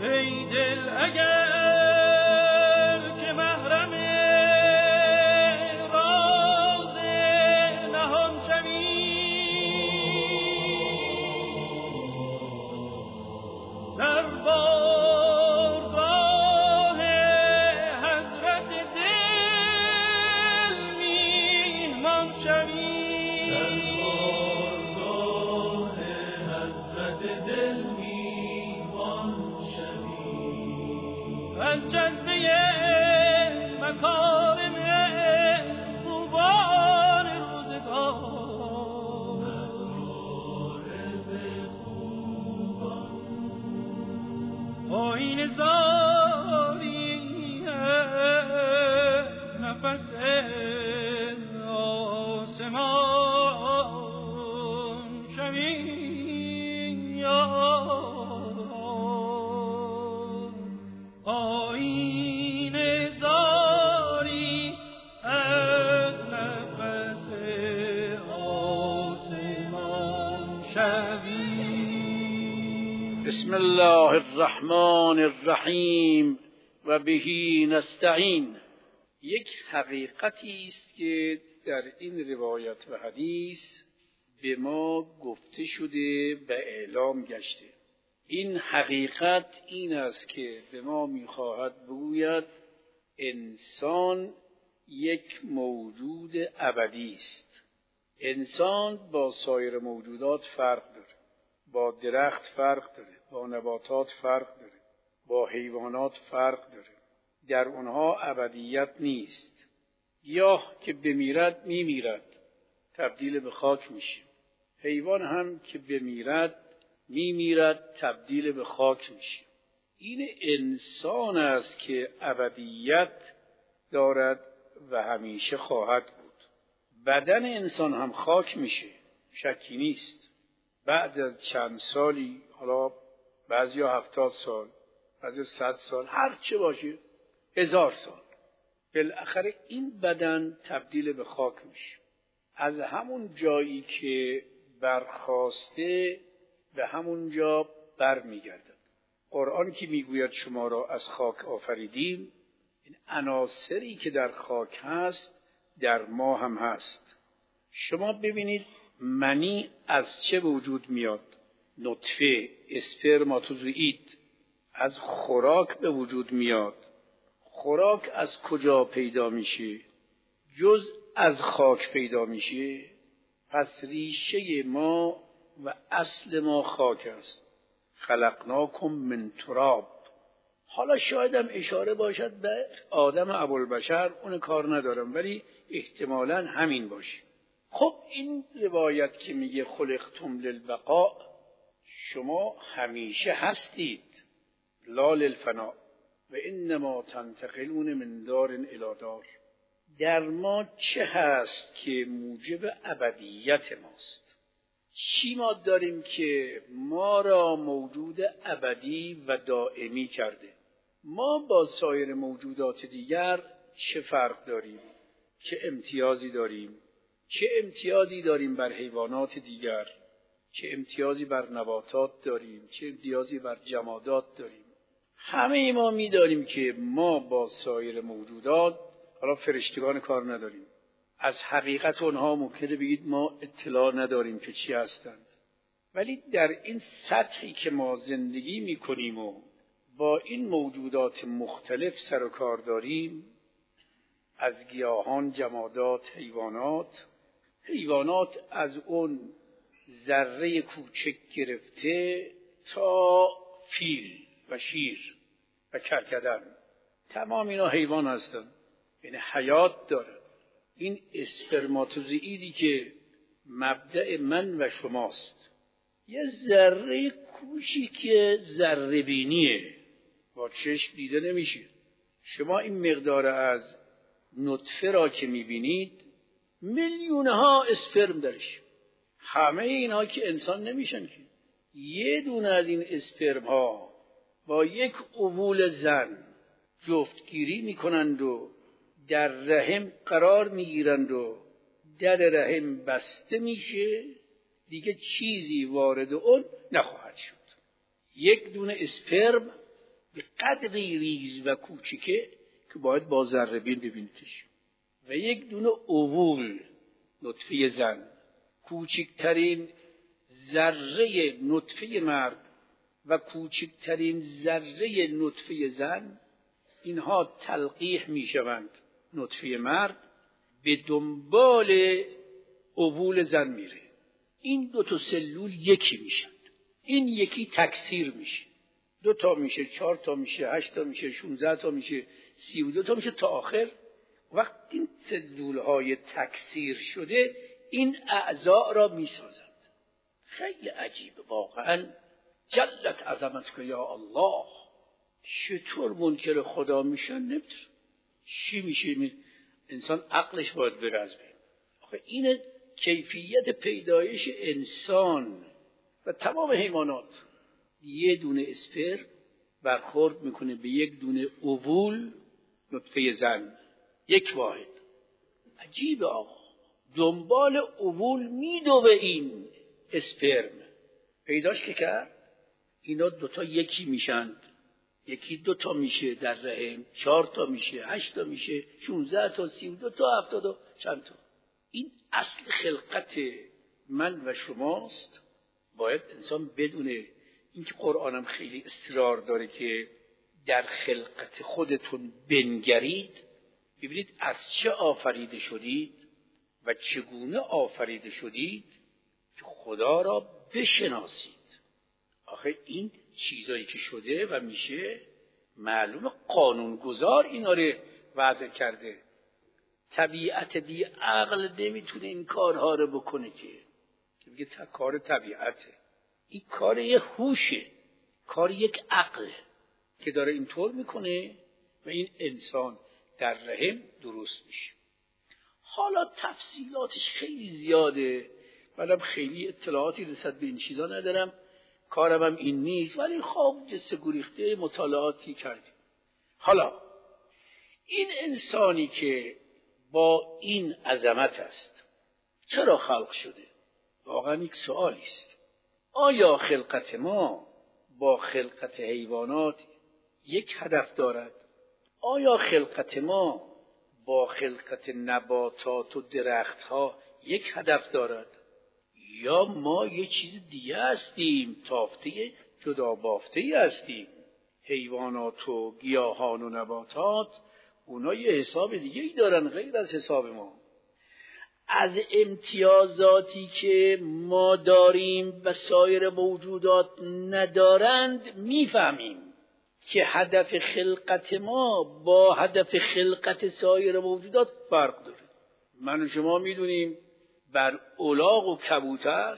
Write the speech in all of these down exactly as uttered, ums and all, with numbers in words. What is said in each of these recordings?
ای دل اگر که محرم راز نهان شوی، در بارگاه حضرت دل میهمان شوی، در بارگاه حضرت دل میهمان شوی، از جذبه مکارم خوبان روزگار، آیین زاری از نفس آسمان شوی، آیین زاری از نفس آسمان شوی. بسم الله الرحمن الرحیم و بهی نستعین. یک حقیقتی است که در این روایت و حدیث به ما گفته شده و اعلام گشته. این حقیقت این است که به ما می‌خواهد بگوید انسان یک موجود ابدی است. انسان با سایر موجودات فرق داره، با درخت فرق داره، با نباتات فرق داره، با حیوانات فرق داره. در اونها ابدیت نیست. گیاه که بمیرد میمیرد، تبدیل به خاک میشه. حیوان هم که بمیرد میمیرد، تبدیل به خاک میشه. این انسان است که ابدیت دارد و همیشه خواهد بود. بدن انسان هم خاک میشه، شکی نیست. بعد از چند سالی، حالا بعضی ها هفتاد سال، بعضی صد سال، هر چه باشه، هزار سال، بالاخره این بدن تبدیل به خاک میشه. از همون جایی که برخاسته به همون جا بر میگردد. قرآن که میگوید شما را از خاک آفریدیم، این عناصری که در خاک هست در ما هم هست. شما ببینید منی از چه وجود میاد؟ نطفه، اسپرماتوزوئید، از خوراک به وجود میاد. خوراک از کجا پیدا میشه؟ جز از خاک پیدا میشه. پس ریشه ما و اصل ما خاک است. خلقناکم من تراب. حالا شاید هم اشاره باشد به آدم ابوالبشر، اون کار ندارم، ولی احتمالاً همین باشه. خب این روایت که میگه خلقتم للبقاء، شما همیشه هستید، لا للفنا و انما تنتقلون من دار الی دار. در ما چه هست که موجب ابدیت ماست؟ چی ما داریم که ما را موجود ابدی و دائمی کرده؟ ما با سایر موجودات دیگر چه فرق داریم؟ چه امتیازی داریم؟ چه امتیازی داریم بر حیوانات دیگر؟ چه امتیازی بر نباتات داریم؟ چه امتیازی بر جمادات داریم؟ همه ما می داریم که ما با سایر موجودات، حالا فرشتگان کار نداریم، از حقیقت اونها ممکنه بگید ما اطلاع نداریم که چی هستند، ولی در این سطحی که ما زندگی می کنیم و با این موجودات مختلف سر و کار داریم، از گیاهان، جمادات، حیوانات، حیوانات از اون ذره کوچک گرفته تا فیل و شیر و کرکدن، تمام اینا حیوان هستند، یعنی حیات داره. این اسپرماتوزوئیدی که مبدأ من و شماست، یه ذره کوچیک ذره بینیه، با چشم دیده نمیشه. شما این مقدار از نطفه را که میبینید، میلیون ها اسپرم درش. همه اینها که انسان نمیشن که. یه دونه از این اسپرم ها با یک اوول زن جفتگیری میکنند و در رحم قرار میگیرند و در رحم بسته میشه، دیگه چیزی وارد اون نخواهد شد. یک دونه اسپرم به قدری ریز و کوچیکه که باید با ذره بین ببینیدش. و یک دونه اوول نطفه زن، کوچکترین ذره نطفه مرد و کوچکترین ذره نطفه زن، اینها تلقیح می شوند. نطفه مرد به دنبال اوول زن میره، این دو تا سلول یکی میشن، این یکی تکثیر میشه، دو تا میشه، چهار تا میشه، هشت تا میشه، شونزده تا میشه، سی و دو تا میشه، تا آخر وقتی این سلول های تکثیر شده این اعضا را میسازند. خیلی عجیبه واقعا. جلت عظمتک یا الله. چطور منکر خدا میشن نمیدونم چی میشه. انسان عقلش باید بره از بین. آخه این کیفیت پیدایش انسان و تمام حیوانات. یه دونه اسپرم برخورد میکنه به یک دونه اوول نطفه زن، یک واحد. عجیبه آقا. دنبال اوول میدوه این اسپرم، پیداش که کرد اینا دوتا یکی میشند، یکی دوتا میشه در رحم، چهار تا میشه، هشت تا میشه، شونزده تا، سی و دو تا، هفتاد و چند تا. این اصل خلقت من و شماست. باید انسان بدونه. اینکه قرآنم خیلی اصرار داره که در خلقت خودتون بنگرید، ببینید از چه آفریده شدید و چگونه آفریده شدید که خدا را بشناسید. آخه این چیزایی که شده و میشه معلوم قانونگذار اینا رو وضع کرده. طبیعت بی عقل نمیتونه این کارها رو بکنه که میگه کار طبیعته. این کار یه هوشه، کار یک عقله که داره اینطور میکنه و این انسان در رحم درست میشه. حالا تفصیلاتش خیلی زیاده، منم خیلی اطلاعاتی رسد به این چیزا ندارم، کارم هم این نیست، ولی خب جسته گریخته مطالعاتی کردیم. حالا این انسانی که با این عظمت است چرا خلق شده؟ واقعا یک سؤالی است. آیا خلقت ما با خلقت حیوانات یک هدف دارد؟ آیا خلقت ما با خلقت نباتات و درختها یک هدف دارد؟ یا ما یه چیز دیگه هستیم، تافته جدا بافته هستیم؟ حیوانات و گیاهان و نباتات اونا یه حساب دیگه ای دارن غیر از حساب ما. از امتیازاتی که ما داریم و سایر موجودات ندارند میفهمیم که هدف خلقت ما با هدف خلقت سایر موجودات فرق داره. من و شما میدونیم بر الاغ و کبوتر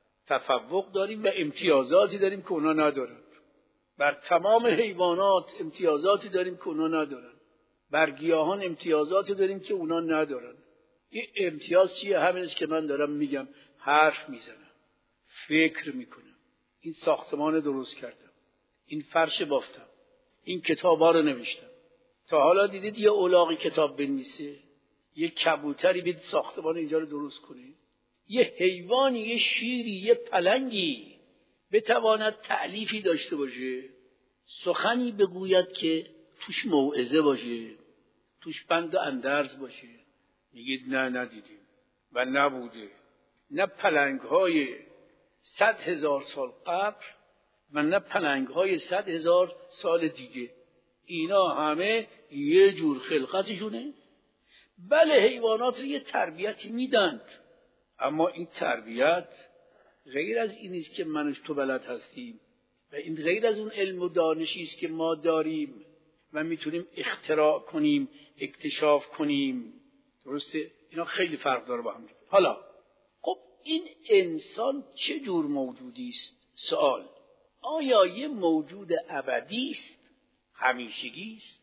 تفوق داریم و امتیازاتی داریم که اونا ندارن. بر تمام حیوانات امتیازاتی داریم که اونا ندارن. بر گیاهان امتیازاتی داریم که اونا ندارن. این امتیاز چیه؟ همین است که من دارم میگم، حرف میزنم، فکر میکنم، این ساختمان درست کردم، این فرش بافتم، این کتابا رو نوشتم. تا حالا دیدید یه الاغی کتاب بنویسه؟ یه کبوتری بید ساختمان اینجا رو درست کنه؟ یه حیوانی، یه شیری، یه پلنگی بتواند تألیفی داشته باشه، سخنی بگوید که توش موعظه باشه، توش پند و اندرز باشه؟ میگید نه ندیدیم و نبوده. نه پلنگ های صد هزار سال قبل و نه پلنگ های صد هزار سال دیگه، اینا همه یه جور خلقتشونه. بله حیوانات رو یه تربیتی میدن، اما این تربیت غیر از این است که من و تو بلد هستیم و این غیر از اون علم و دانشی است که ما داریم و میتونیم اختراع کنیم، اکتشاف کنیم. درسته؟ اینا خیلی فرق داره با هم. حالا خب این انسان چه جور موجودی است؟ سوال: آیا یه موجود ابدی است، همیشگی است،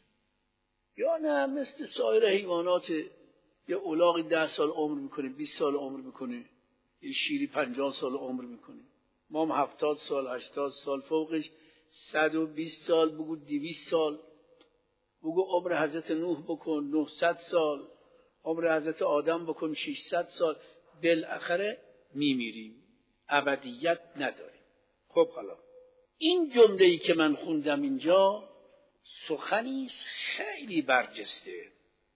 یا نه مثل سایر حیوانات یه الاغی ده سال عمر میکنه، بیست سال عمر میکنه، یه شیری پنجاه سال عمر میکنه، ما هم هفتاد سال، هشتاد سال، فوقش صد و بیست سال، بگو دویست سال، بگو عمر حضرت نوح بکن نهصد سال، عمر حضرت آدم بکن ششصد سال، بالاخره میمیریم، ابدیت نداریم. خب حالا این جمله‌ای که من خوندم اینجا سخنی خیلی برجسته.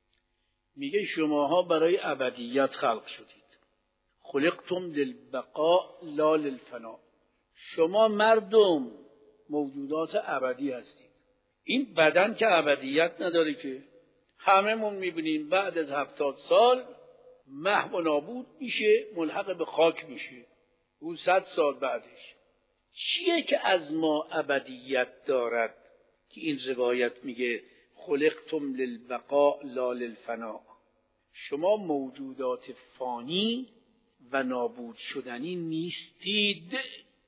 میگه شماها برای ابدیت خلق شدید. خلقتم للبقاء لا للفنا. شما مردم موجودات ابدی هستید. این بدن که ابدیت نداره که، هممون میبینیم بعد از هفتاد سال محو و نابود میشه، ملحق به خاک میشه. او صد سال بعدش چیه که از ما ابدیت دارد که این روایت میگه خلقتم للبقاء لا للفنا؟ شما موجودات فانی و نابود شدنی نیستید.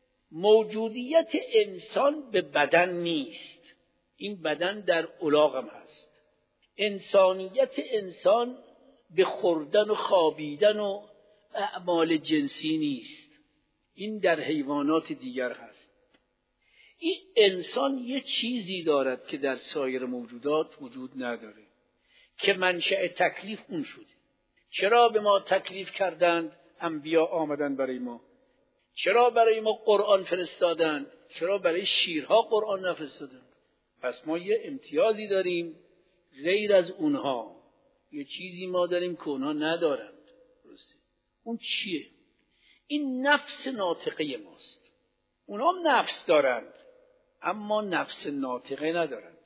موجودیت انسان به بدن نیست، این بدن در الاغم هست. انسانیت انسان به خوردن و خوابیدن و اعمال جنسی نیست، این در حیوانات دیگر هست. این انسان یه چیزی دارد که در سایر موجودات وجود نداره، که منشأ تکلیف اون شده. چرا به ما تکلیف کردند؟ انبیا آمدن برای ما. چرا برای ما قرآن فرستادند؟ چرا برای شیرها قرآن نفرستادند؟ پس ما یه امتیازی داریم غیر از اونها، یه چیزی ما داریم که اونها ندارند. درسته؟ اون چیه؟ این نفس ناطقه ماست. اونها نفس دارند اما نفس ناطقه ندارند.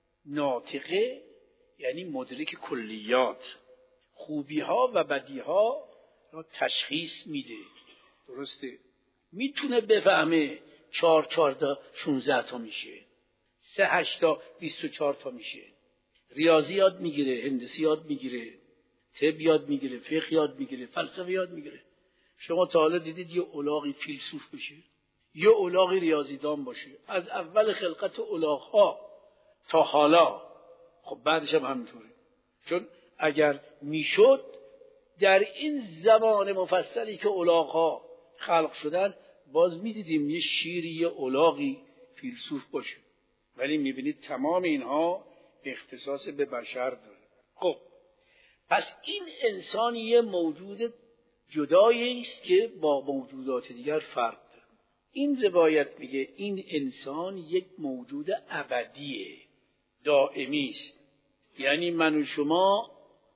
ناطقه یعنی مدرک کلیات، خوبی ها و بدی ها را تشخیص میده. درسته؟ میتونه بفهمه چهار چهار تا شونزده تا میشه، سه هشت تا بیست و چهار تا میشه. ریاضی یاد میگیره، هندسی یاد میگیره، طب یاد میگیره، فقه یاد میگیره، فلسفه یاد میگیره. شما تا حالا دیدید یه الاغی فیلسوف بشه؟ یه الاغی ریاضیدان باشه؟ از اول خلقت الاغ‌ها تا حالا. خب بعدش هم همینطوره. چون اگر میشد در این زمان مفصلی که الاغ‌ها خلق شدن باز میدیدیم یه شیری، یه الاغی فیلسوف باشه. ولی میبینید تمام اینها اختصاص به بشر داره. خب پس این انسان یه موجود جدایی است که با موجودات دیگر فرق داره. این روایت میگه این انسان یک موجود ابدیه، دائمی است. یعنی من و شما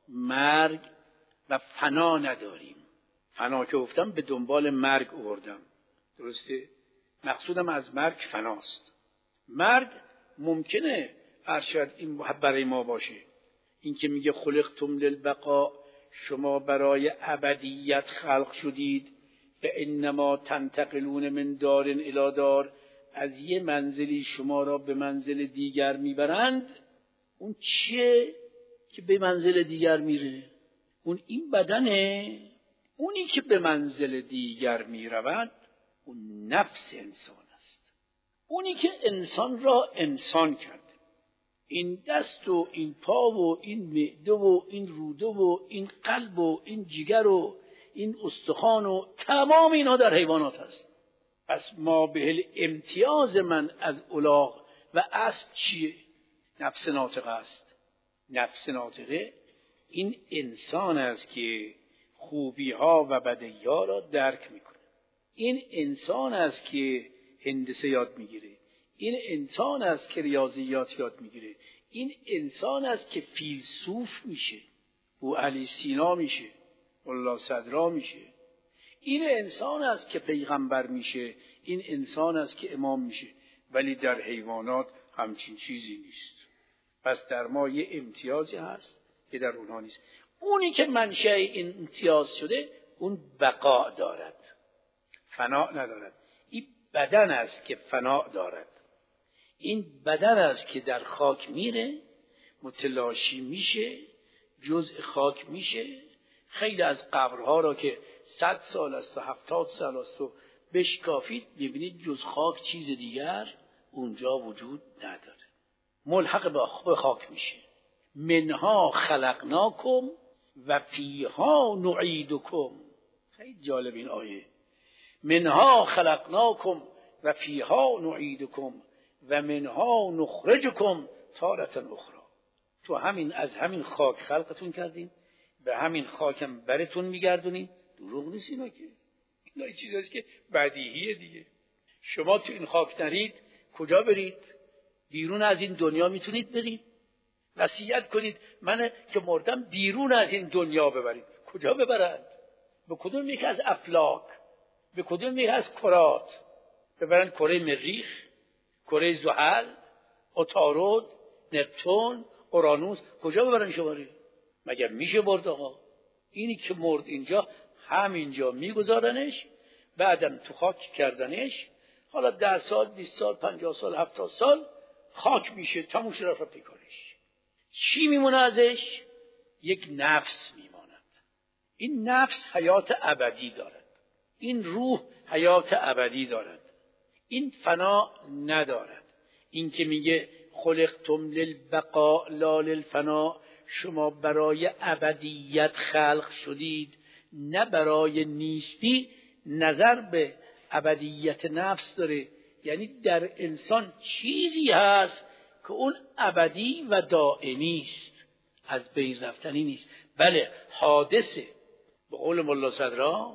مرگ و فنا نداریم. فنا که گفتم به دنبال مرگ آوردم. درسته؟ مقصودم از مرگ فناست. مرگ ممکنه ارشد این برای ما باشه. این که میگه خلقتم للبقاء، شما برای ابدیت خلق شدید، فانما تنتقلون من دار الی دار، از یه منزلی شما را به منزل دیگر میبرند. اون چیه که به منزل دیگر میره؟ اون این بدنه. اونی که به منزل دیگر میرود اون نفس انسان است، اونی که انسان را انسان کرده. این دست و این پا و این معده و این روده و این قلب و این جگر و این استخوان و تمام اینا در حیوانات هست. پس ما به امتیاز من از الاغ و اسب چیه؟ نفس ناطقه است. نفس ناطقه این انسان است که خوبی ها و بدی ها را درک میکنه. این انسان است که هندسه یاد میگیره. این انسان است که ریاضیات یاد میگیره. این انسان است که فیلسوف میشه، او علی سینا میشه، ملا صدرا میشه. این انسان است که پیغمبر میشه. این انسان است که امام میشه. ولی در حیوانات همچین چیزی نیست. پس در ما یه امتیازی هست که در اونها نیست. اونی که منشأ این امتیاز شده اون بقا دارد، فنا ندارد. این بدن است که فنا دارد. این بدن است که در خاک میره، متلاشی میشه، جزء خاک میشه. خیلی از قبرها را که صد سال است و هفتاد سال است و بشکافید ببینید جز خاک چیز دیگر اونجا وجود نداره، ملحق به خاک میشه. منها خلقناکم و فیها نعیدکم. خیلی جالب این آیه. منها خلقناکم و فیها نعیدکم و منها نخرجکم تارة اخرى. تو همین از همین خاک خلقتون کردیم، به همین خاکم برتون میگردونیم. دروغ نیست اینا که. اینا چیزاست که بدیهیه دیگه. شما تو این خاک نرید کجا برید؟ بیرون از این دنیا میتونید برید؟ وصیت کنید من که مردم بیرون از این دنیا ببرید. کجا ببرند؟ به کدوم یک از افلاک؟ به کدوم یک از کرات؟ ببرند کره مریخ، کره زحل، عطارد، نپتون، اورانوس؟ کجا ببرن شما رو؟ مگر میشه برد آقا؟ اینی که مرد اینجا همینجا میگذارنش، بعدم تو خاک کردنش، حالا ده سال، بیست سال، پنجاه سال، هفتاد سال خاک میشه، تموم شد رفت پیکارش. چی میمونه ازش؟ یک نفس میماند. این نفس حیات ابدی دارد، این روح حیات ابدی دارد، این فنا ندارد. این که میگه خلقتم للبقاء لا للفنا، شما برای ابدیت خلق شدید نه برای نیستی، نظر به ابدیت نفس داره. یعنی در انسان چیزی هست که اون ابدی و دائمی است، از بین رفتنی نیست. بله حادثه، به قول ملا صدرا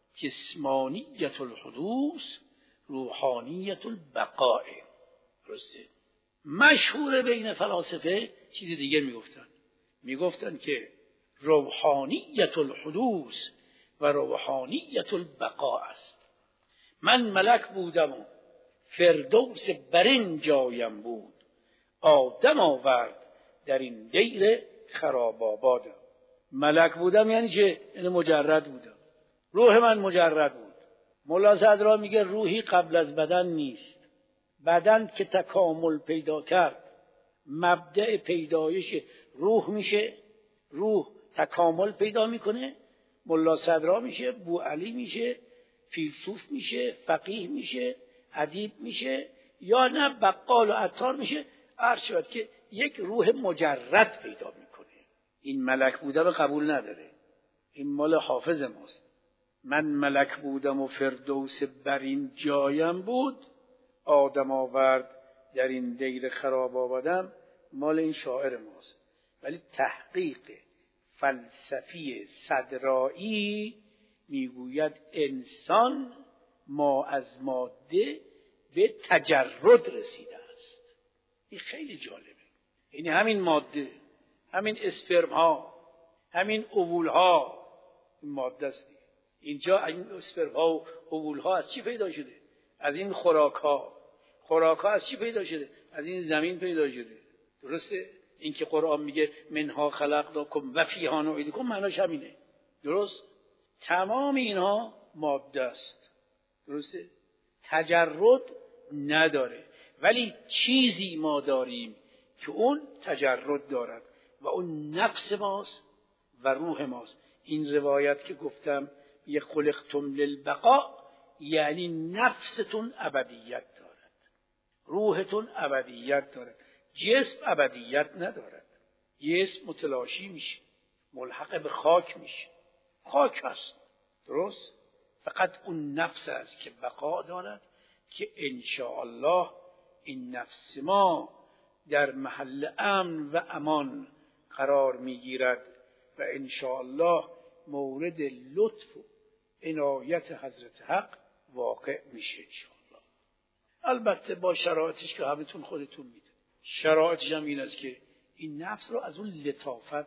جسمانیت الحدوث روحانیت البقاء. درسته؟ مشهور بین فلاسفه چیز دیگه میگفتن، میگفتن که روحانیت الحدوث و روحانیت البقاء است. من ملک بودم و فردوس برین جایم بود، آدم آورد در این دیر خراب آبادم. ملک بودم یعنی چه؟ یعنی مجرد بودم، روح من مجرد بود. ملا صدرا میگه روحی قبل از بدن نیست. بدن که تکامل پیدا کرد مبدأ پیدایش روح میشه، روح تکامل پیدا میکنه، ملا صدرا میشه، بوعلی میشه، فیلسوف میشه، فقیه میشه، ادیب میشه، یا نه بقال و عطار میشه. عرض شد که یک روح مجرد پیدا میکنه. این ملک بودم قبول نداره، این مال حافظ ماست. من ملک بودم و فردوس بر این جایم بود، آدم آورد در این دیر خراب آبادم، مال این شاعر ماست. ولی تحقیق فلسفی صدرایی میگوید انسان ما از ماده به تجرد رسیده است. این خیلی جالبه. یعنی همین ماده، همین اسپرم ها، همین اوول ها، این ماده است. اینجا این اسپرم ها و اوول ها از چی پیدا شده؟ از این خوراک ها. خوراک ها از چی پیدا شده؟ از این زمین پیدا شده. درسته؟ این که قرآن میگه منها خلقناکم و فیها نعیدکم، معناش همینه. درست؟ تمام اینها ماده است. درسته؟ تجرد نداره، ولی چیزی ما داریم که اون تجرد دارد و اون نفس ماست و روح ماست. این روایت که گفتم یه خلقتم للبقاء، یعنی نفستون ابدیت دارد، روحتون ابدیت دارد، جسم ابدیت ندارد. جسم متلاشی میشه، ملحق به خاک میشه، خاک هست. درست؟ فقط اون نفس است که بقا دارد، که انشاءالله این نفس ما در محل امن و امان قرار میگیرد و انشاءالله مورد لطف و عنایت حضرت حق واقع میشه انشاءالله. البته با شرایطش که همتون خودتون میدونید. شرایطش هم این است که این نفس رو از اون لطافت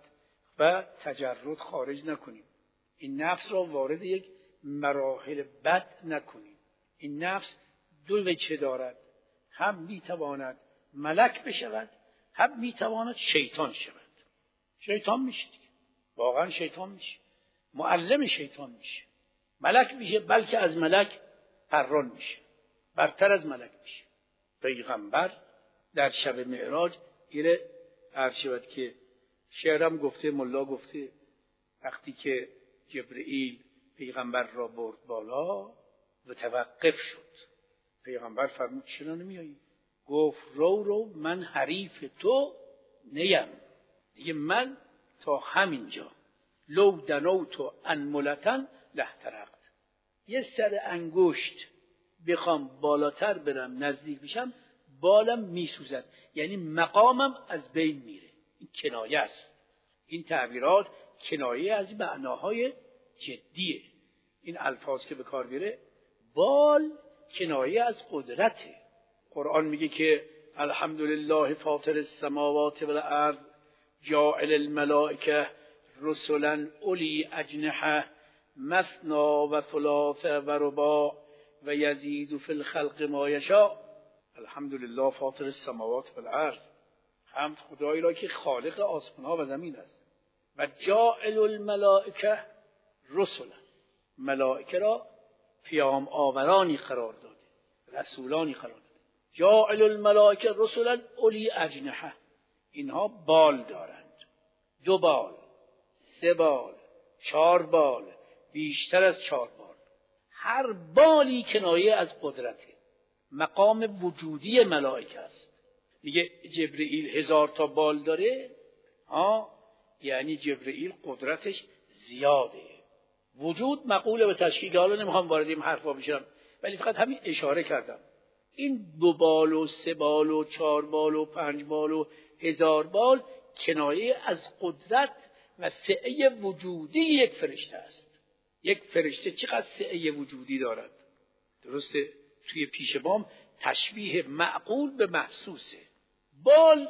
و تجرد خارج نکنیم. این نفس رو وارد یک مراحل بد نکنیم. این نفس دو وجه دارد، هم میتواند ملک بشود، هم میتواند شیطان شود. شیطان میشه دیگه، واقعا شیطان میشه، معلم شیطان میشه. ملک میشه، بلکه از ملک پران میشه، برتر از ملک میشه. پیغمبر در شب معراج ایره عرض شود که شعرم گفته، ملا گفته، وقتی که جبرئیل پیغمبر را برد بالا و توقف شد، پیغمبر فرمود چرا نمیایی؟ گفت رو رو من حریف تو نیم دیگه، من تا همینجا. لو دنوتو انملتن لحترقت، یه سر انگشت بخوام بالاتر برم نزدیک بشم بالم میسوزد، یعنی مقامم از بین میره. این کنایه است. این تعبیرات کنایه از معناهای جدیه. این الفاظ که به کار میره، بال کنایه از قدرته. قرآن میگه که الحمدلله فاطر السماوات والارض جاعل الملائکه رسلا اولی اجنحه مثنا و ثلاث و رباع و یزید فی الخلق ما یشاء. الحمدلله فاطر السماوات والارض، حمد خدایی را که خالق آسمان ها و زمین است. و جاعل الملائکه رسلا، ملائکه را پیام آورانی قرار داده، رسولانی قرار داده. جاعل الملائکه رسلا اولی اجنحه، اینها بال دارند، دو بال، سه بال، چهار بال، بیشتر از چهار بال. هر بالی کنایه از قدرته، مقام وجودی ملائکه است. میگه جبرئیل هزار تا بال داره، ها یعنی جبرئیل قدرتش زیاده. وجود مقوله به تشکیل، حالا نمیخوام وارد این حرفا بشم، ولی فقط همین اشاره کردم. این دو بال و سه بال و چهار بال و پنج بال و هزار بال کنایه از قدرت و سعه وجودی یک فرشته است. یک فرشته چقدر سعه وجودی دارد؟ درسته؟ توی پیش بام تشبیه معقول به محسوسه. بال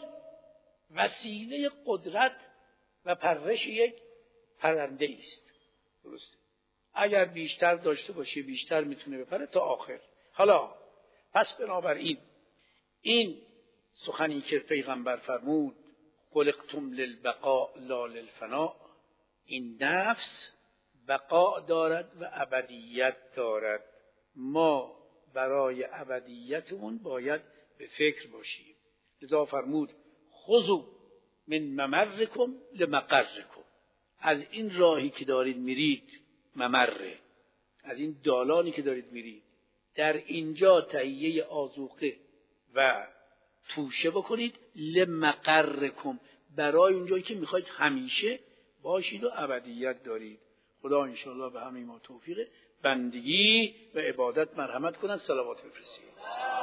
وسیله قدرت و پرش یک پرنده است. درسته؟ اگر بیشتر داشته باشه بیشتر میتونه بپره تا آخر. حالا پس بنابراین این سخنی که پیغمبر فرمود خلقتم للبقاء لا للفناء، این نفس بقا دارد و ابدیت دارد. ما برای ابدیتمون باید به فکر باشیم. لذا فرمود خذوا من ممرکم لمقرکم، از این راهی که دارید میرید، ممره، از این دالانی که دارید میرید، در اینجا تهیه آذوقه و توشه بکنید، لمقرکم، برای اونجایی که میخواید همیشه باشید و ابدیت دارید. خدا انشاءالله به همه ما توفیق بندگی و عبادت مرحمت کند. صلوات بفرستید.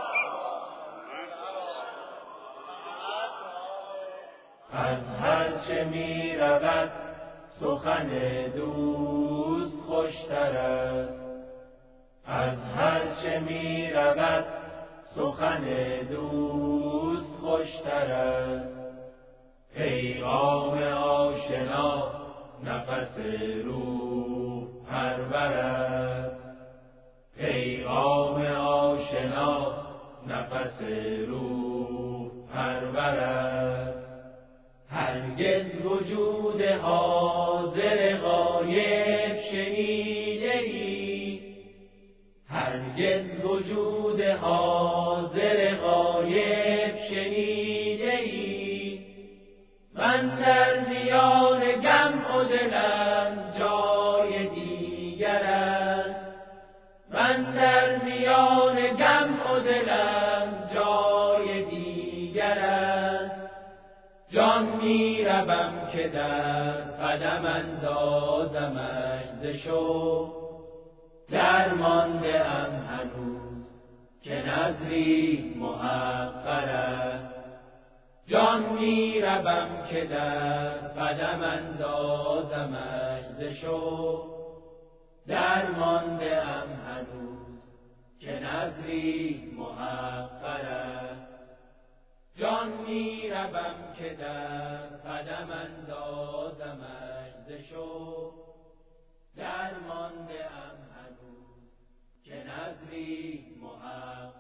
از هر چه می رود سخن دوست خوشتر است، از هر چه می رود سخن دوست خوشتر است. پیغام آشنا نفس روح پرور است، پیغام آشنا نفس روح پرور است. هرگز وجود حاضر غایب شنیده ای، هرگز وجود حاضر غایب شنیده ای. من در میان غم و دلم جای دیگر است، من در میان غم و دلم جای دیگر است. جان می روم که در قدم اندازمش ز شوق، درمانده ام هنوز که نظری محقر است. جان می روم که در قدم اندازمش ز شوق، درمانده ام هنوز که نظری محقر است. جان می روم که در قدم اندازمش ز شوق، درمانده ام هنوز که نظری محقر